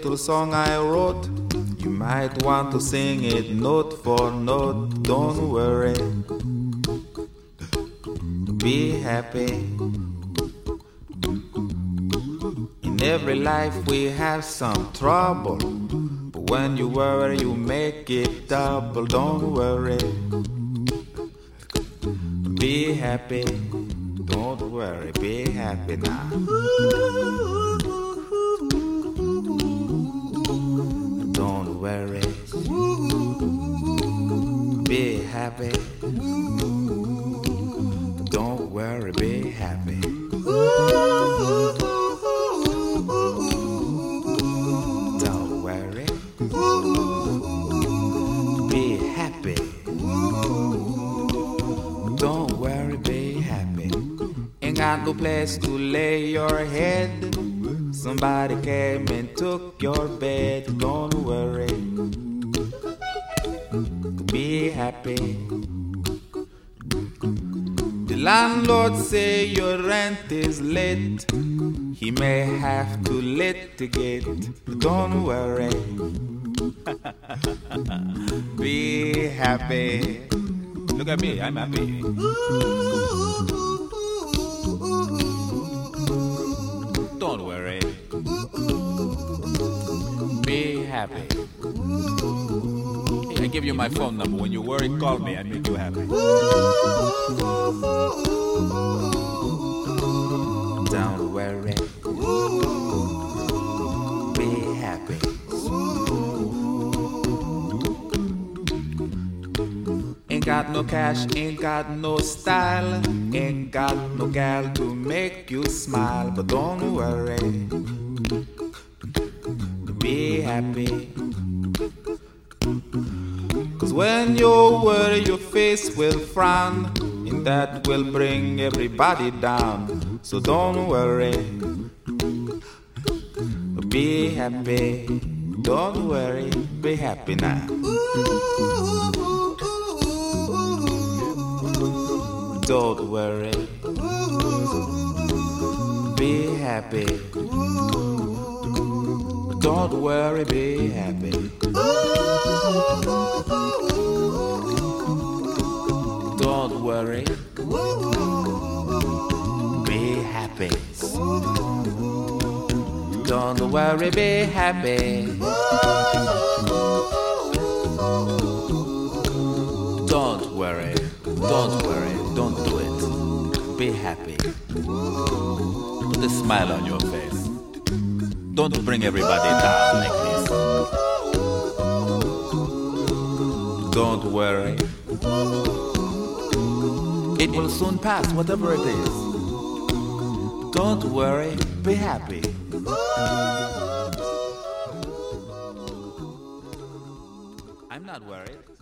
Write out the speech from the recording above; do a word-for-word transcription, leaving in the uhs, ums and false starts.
little song I wrote. You might want to sing it note for note. Don't worry, be happy. In every life we have some trouble, but when you worry you make it double. Don't worry, be happy. Don't worry, be happy now. Don't worry, be happy. Don't worry, be happy. Don't worry, be happy. Don't worry, be happy. Ain't got no place to lay your head. Somebody came and took your bed. Don't worry, be happy. The landlord say your rent is late. He may have to litigate. Don't worry, be happy. Look at me, I'm happy. Don't worry, be happy. Hey, I give you my phone number. When you worry, call me. I make you happy. Don't worry, be happy. Ain't got no cash, ain't got no style, ain't got no gal to make you smile. But don't worry, be happy. Cause when you worry your face will frown, and that will bring everybody down. So don't worry, be happy. Don't worry, be happy now. Don't worry, be happy. Don't worry, be happy. Don't worry, be happy. Don't worry, be happy. Don't worry, don't worry, don't do it. Be happy. Put a smile on your face. Don't bring everybody down like this. Don't worry, it will soon pass, whatever it is. Don't worry, be happy. I'm not worried.